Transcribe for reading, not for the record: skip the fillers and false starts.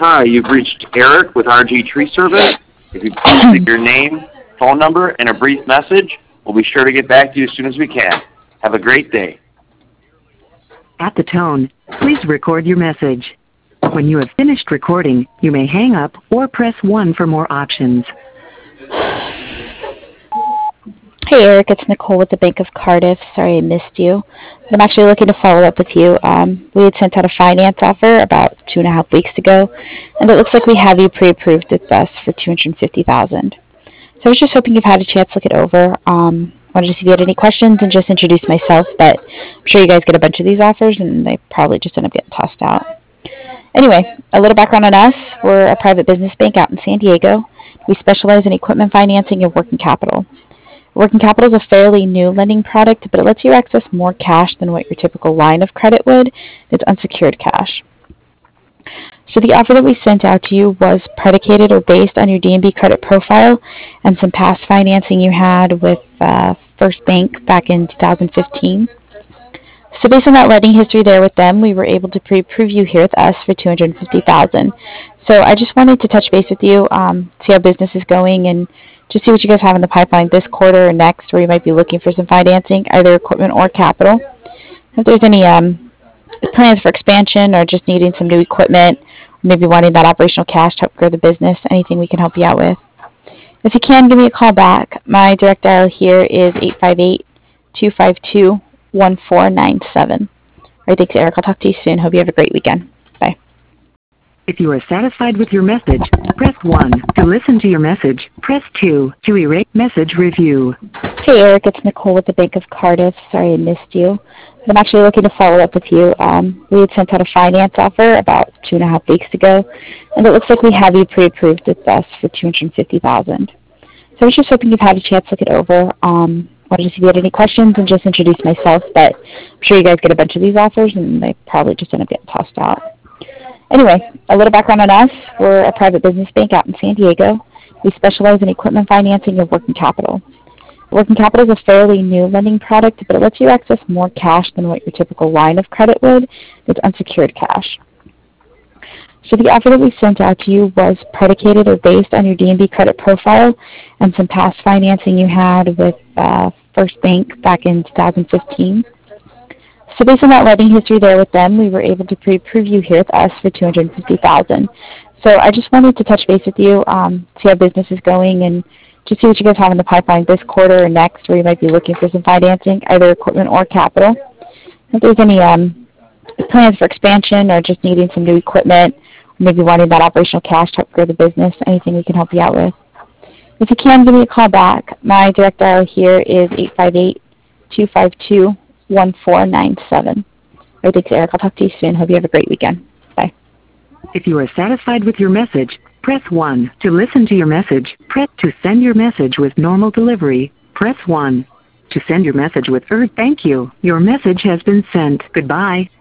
Hi, you've reached Eric with RG Tree Service. If you please leave your name, phone number, and a brief message, we'll be sure to get back to you as soon as we can. Have a great day. At the tone, please record your message. When you have finished recording, you may hang up or press 1 for more options. Hey Eric, it's Nicole with the Bank of Cardiff. Sorry I missed you. But I'm actually looking to follow up with you. We had sent out a finance offer about 2.5 weeks ago, and it looks like we have you pre-approved with us for $250,000. So I was just hoping you've had a chance to look it over. Wanted to see if you had any questions and just introduce myself, but I'm sure you guys get a bunch of these offers, and they probably just end up getting tossed out. Anyway, a little background on us. We're a private business bank out in San Diego. We specialize in equipment financing and working capital. Working capital is a fairly new lending product, but it lets you access more cash than what your typical line of credit would. It's unsecured cash. So the offer that we sent out to you was predicated or based on your D&B credit profile and some past financing you had with First Bank back in 2015. So based on that lending history there with them, we were able to pre-approve you here with us for $250,000. So I just wanted to touch base with you, see how business is going, and just see what you guys have in the pipeline this quarter or next, where you might be looking for some financing, either equipment or capital. If there's any plans for expansion or just needing some new equipment, maybe wanting that operational cash to help grow the business, anything we can help you out with. If you can, give me a call back. My direct dial here is 858-252-1497. All right, thanks, Eric. I'll talk to you soon. Hope you have a great weekend. Bye. If you are satisfied with your message, press 1. To listen to your message, press 2. To erase message review. Hey Eric, it's Nicole with the Bank of Cardiff. Sorry I missed you. I'm actually looking to follow up with you. We had sent out a finance offer about 2.5 weeks ago, and it looks like we have you pre-approved with us for $250,000. So I was just hoping you've had a chance to look it over. Wanted to see if you had any questions and just introduce myself, but I'm sure you guys get a bunch of these offers, and they probably just end up getting tossed out. Anyway, a little background on us. We're a private business bank out in San Diego. We specialize in equipment financing and working capital. Working capital is a fairly new lending product, but it lets you access more cash than what your typical line of credit would. It's unsecured cash. So the offer that we sent out to you was predicated or based on your D&B credit profile and some past financing you had with First Bank back in 2015. So based on that lending history there with them, we were able to pre-approve you here with us for $250,000. So I just wanted to touch base with you, see how business is going, and just see what you guys have in the pipeline this quarter or next, where you might be looking for some financing, either equipment or capital. If there's any plans for expansion or just needing some new equipment, maybe wanting that operational cash to help grow the business, anything we can help you out with. If you can, give me a call back. My direct dial here is 858-252-1497. All right, thanks, Eric. I'll talk to you soon. Hope you have a great weekend. Bye. If you are satisfied with your message, press 1. To listen to your message, press to send your message with normal delivery, press 1. To send your message with thank you. Your message has been sent. Goodbye.